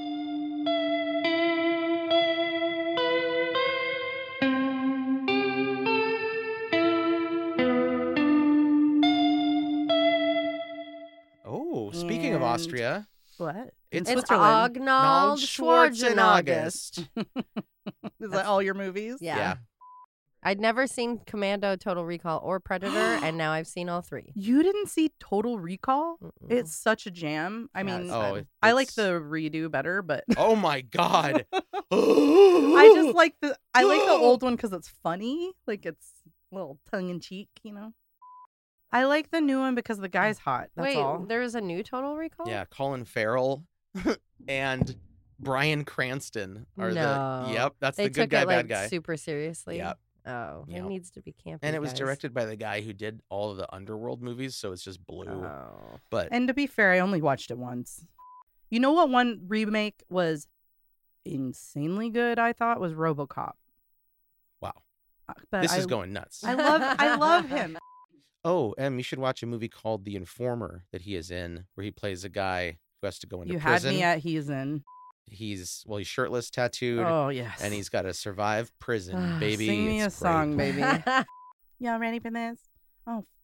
Oh, speaking of And- Austria, What? It's It's Switzerland. Agnald Schwarzenegger. Is that all your movies? Yeah. I'd never seen Commando, Total Recall, or Predator, and now I've seen all three. You didn't see Total Recall? Mm-mm. It's such a jam. I Yeah, mean, it's Oh, fun. I like it's- the redo better, but Oh my god. I just like the old one because it's funny. Like, it's a little tongue in cheek, you know. I like the new one because the guy's hot. That's Wait, all. there is a new Total Recall? Yeah, Colin Farrell and Bryan Cranston are No. the Yep, that's They the good took guy, it like bad guy. super seriously. Yep. Oh, Yep. it needs to be campy. And it was guys. directed by the guy who did all of the Underworld movies, so it's just blue. Oh. But And to be fair, I only watched it once. You know what one remake was insanely good, I thought, was RoboCop. wow, But this is going nuts. I love him. Oh, you should watch a movie called The Informer that he is in, where he plays a guy who has to go into You prison. had me at he's in. He's shirtless, tattooed, Oh, yes. and he's got to survive prison, baby. Sing me It's a song, great. baby. Y'all ready for this? Oh,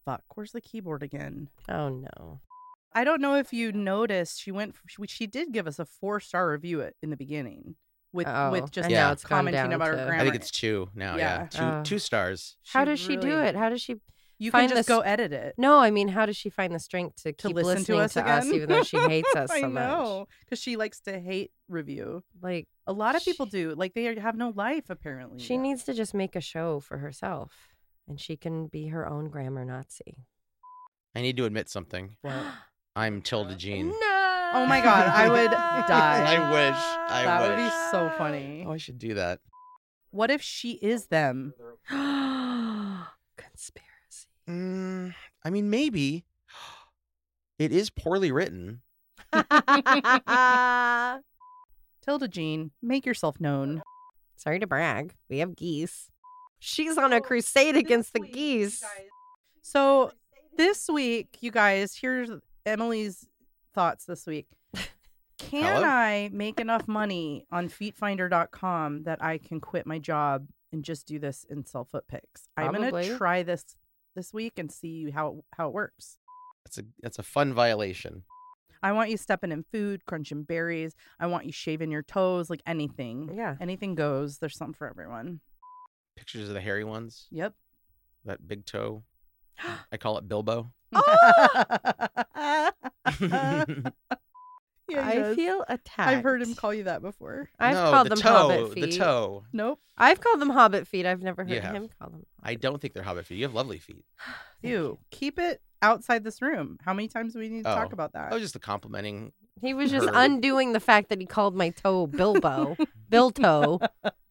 fuck? Where's the keyboard again? Oh no. I don't know if you noticed. She did give us a 4-star review in the beginning with just and now it's gone commenting down about her to- grammar. I think it's 2 now. Yeah, Yeah. two stars. How does she do really- it? How does she You find can just this- go edit it. No, I mean, how does she find the strength to keep listen to listening us to again? us even though she hates us I so know, because she likes to hate review. much? Like, A lot of people do. Like, they have no life, apparently. she needs to just make a show for herself and she can be her own grammar Nazi. I need to admit something. What? I'm Tilda Jean. No. Oh my God, I would die. I wish. That would be so funny. Oh, I should do that. What if she is them? Conspiracy. I mean, maybe. It is poorly written. Tilda Jean, make yourself known. Sorry to brag. We have geese. She's on a crusade against the geese. So this week, you guys, here's Emily's thoughts this week. Can Hello? I make enough money on feetfinder.com that I can quit my job and just do this and sell foot pics? I'm going Probably. to try this week and see how it works. That's a fun violation. I want you stepping in food, crunching berries. I want you shaving your toes, like anything. Yeah. Anything goes. There's something for everyone. Pictures of the hairy ones. Yep. That big toe. I call it Bilbo. Yeah, I yes. feel attacked. I've heard him call you that before. I've No, called the them toe, hobbit feet. The toe. Nope. I've called them hobbit feet. I've never heard You have. him call them. I don't think they're hobbit feet. You have lovely feet. Ew. Keep it outside this room. How many times do we need to talk about that? I was just complimenting. He was just Her. undoing the fact that he called my toe Bilbo. Bilto.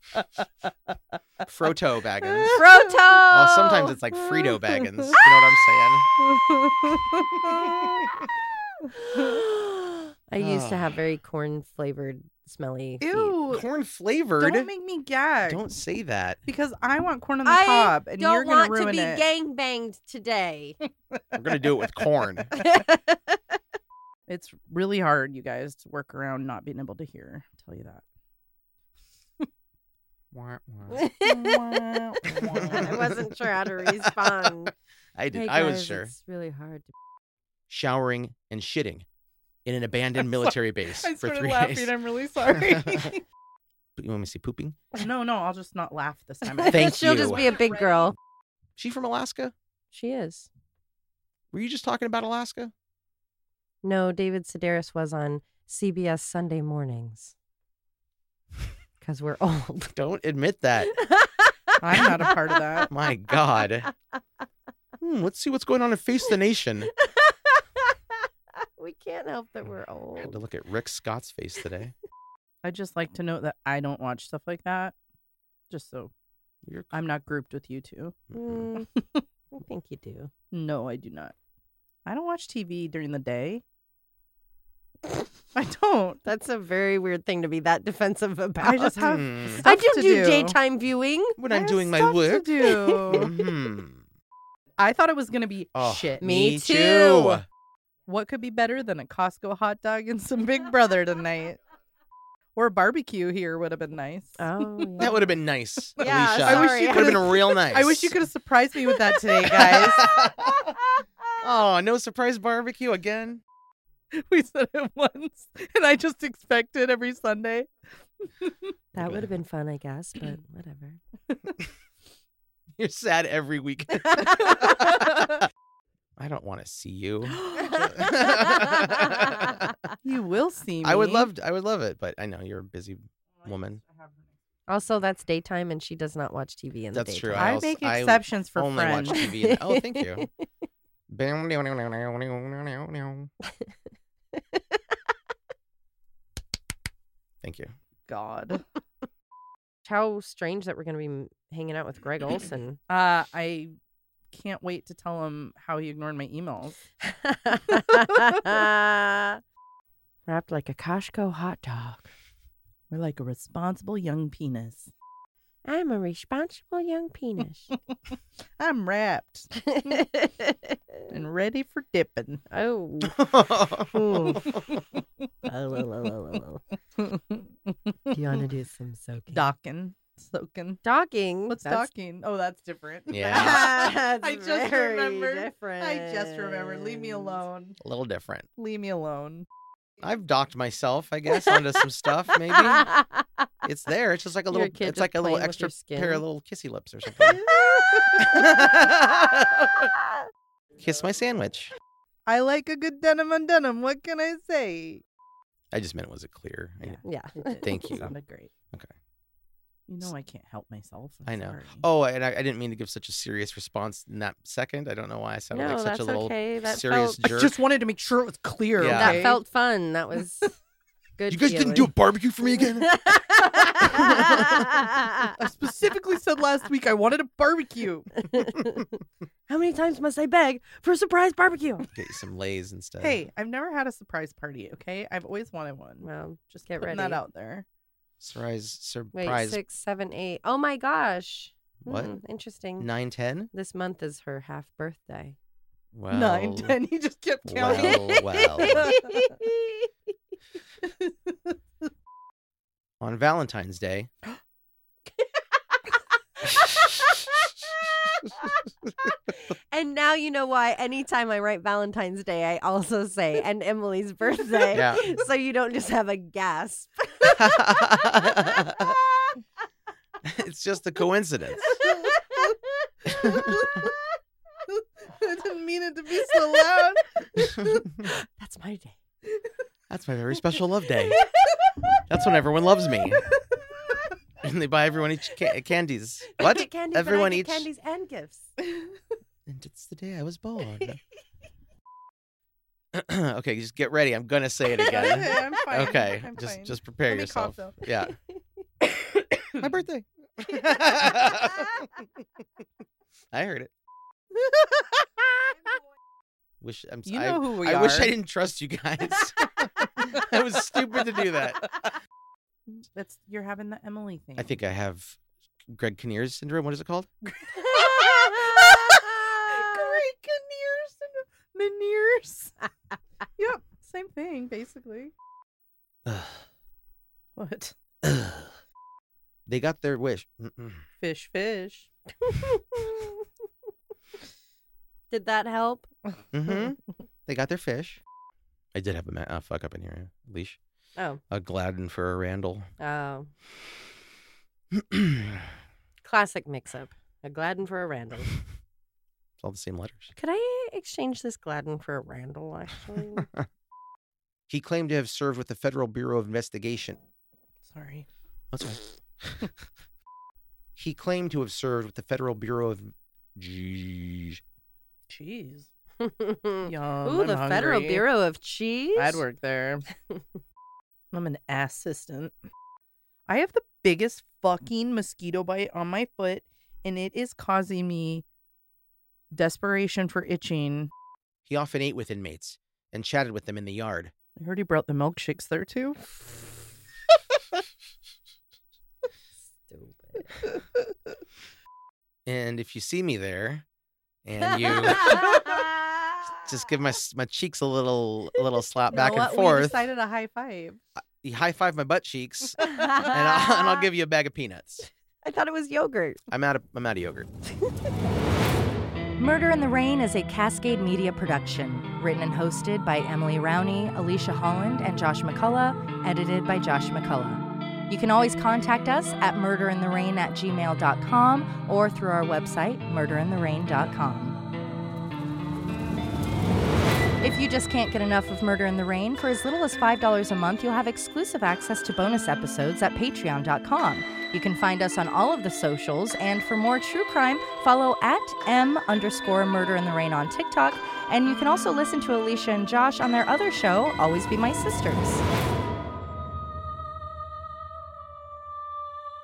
Froto Baggins. Froto! Well, sometimes it's like Frito Baggins. You know what I'm saying? I used to have very corn flavored, smelly feet. Ew. Corn flavored. Don't make me gag. Don't say that. Because I want corn on the I cob, and you're don't going want to to ruin be it. gang banged today. We're gonna do it with corn. It's really hard, you guys, to work around not being able to hear. I'll tell you that. Wah, wah. I wasn't sure how to respond. I did. Hey I was guys, sure. It's really hard to. Showering and shitting in an abandoned military base I for started 3 laughing. days. I'm really sorry. You want me to see pooping? no, I'll just not laugh this time. Thank She'll you. just be a big girl. She from Alaska? She is. Were you just talking about Alaska? No, David Sedaris was on CBS Sunday mornings. Because we're old. Don't admit that. I'm not a part of that. My God. Let's see what's going on in Face the Nation. We can't help that we're I had old. to look at Rick Scott's face today. I'd just like to note that I don't watch stuff like that. Just so You're I'm not grouped with you two. Mm, I think you do. No, I do not. I don't watch TV during the day. I don't. That's a very weird thing to be that defensive about. I just have Hmm. stuff I do to do daytime viewing. when I I'm have doing my stuff to work. do. Mhm. I thought it was going to be Oh, shit. Me too. What could be better than a Costco hot dog and some Big Brother tonight? Or a barbecue here would have been nice. Oh, yeah. That would have been nice, Yeah, Alicia. I wish you Would have been could've- real nice. I wish you could have surprised me with that today, guys. Oh, no surprise barbecue again? We said it once, and I just expected every Sunday. That would have been fun, I guess, but whatever. You're sad every week. I don't want to see you. You will see me. I would love it, but I know you're a busy woman. Also, that's daytime, and she does not watch TV in the That's daytime. true. I also- make I exceptions for only friends. watch TV. Oh, thank you. Thank you. God. How strange that we're going to be hanging out with Greg Olson. I can't wait to tell him how he ignored my emails. Wrapped like a Costco hot dog. We're like a responsible young penis. I'm a responsible young penis. I'm wrapped and ready for dipping. Oh. Do you want to do some soaking? Docking. Soaking. Stalking. What's That's- stalking? Oh, that's different. Yeah. That's I just very remembered. different. I just remembered. Leave me alone. A little different. Leave me alone. I've docked myself, I guess, onto some stuff. Maybe it's there. It's just like a You're little. a kid It's like just a little playing with extra your skin. pair of little kissy lips or something. Kiss my sandwich. I like a good denim on denim. What can I say? I just meant, was it clear? Yeah. Thank you. Sounded great. Okay. You know I can't help myself. I know. Sorry. Oh, and I didn't mean to give such a serious response in that second. I don't know why I sounded No, like such that's a little okay. That serious felt- jerk. I just wanted to make sure it was clear. Yeah. That okay? felt fun. That was good. You guys didn't do a barbecue for me again? I specifically said last week I wanted a barbecue. How many times must I beg for a surprise barbecue? Get you some Lay's instead. Hey, I've never had a surprise party, okay? I've always wanted one. Well, Just get putting ready. that out there. Surprise. Wait, 6, 7, 8. Oh my gosh. What? Interesting. 9, 10? This month is her half birthday. Well, 9, 10. He just kept counting. well. On Valentine's Day. And now you know why anytime I write Valentine's Day, I also say, and Emily's birthday. Yeah. So you don't just have a gasp. It's just a coincidence. I didn't mean it to be so loud. That's my day. That's my very special love day. That's when everyone loves me. And they buy everyone each candies. I What? get candies, Everyone but I get each. candies and gifts. And it's the day I was born. Okay, just get ready. I'm gonna say it again. Okay, I'm fine. Okay, I'm just fine. just prepare Let me yourself. cough, though. Yeah. My birthday. I heard it. Wish I'm. You know who we I are. wish I didn't trust you guys. I was stupid to do that. You're having the Emily thing. I think I have Greg Kinnear's syndrome. What is it called? Great Meniere's. Yep, same thing, basically. What? They got their wish. Mm-mm. Fish. Did that help? Mm-hmm. They got their fish. I did have a fuck up in here, Leash. Oh. A Gladden for a Randall. Oh. Classic mix-up. A Gladden for a Randall. It's all the same letters. Could I exchange this Gladden for a Randall, actually? He claimed to have served with the Federal Bureau of Investigation. Sorry. That's right. He claimed to have served with the Federal Bureau of... Jeez. Cheese. Ooh, Yum. the I'm Federal hungry. Bureau of Cheese? I'd work there. I'm an assistant. I have the biggest fucking mosquito bite on my foot, and it is causing me desperation for itching. He often ate with inmates and chatted with them in the yard. I heard he brought the milkshakes there too. Stupid. And if you see me there, and you just give my cheeks a little slap back and We forth, decided a high five. you high five my butt cheeks, and I'll give you a bag of peanuts. I thought it was yogurt. I'm out of yogurt. Murder in the Rain is a Cascade Media production, written and hosted by Emily Rowney, Alicia Holland, and Josh McCullough, edited by Josh McCullough. You can always contact us at murderintherain@gmail.com or through our website, murderintherain.com. If you just can't get enough of Murder in the Rain, for as little as $5 a month, you'll have exclusive access to bonus episodes at patreon.com. You can find us on all of the socials, and for more true crime, follow at @M_Murder in the Rain on TikTok, and you can also listen to Alicia and Josh on their other show, Always Be My Sisters.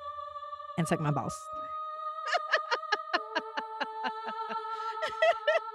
And suck my balls.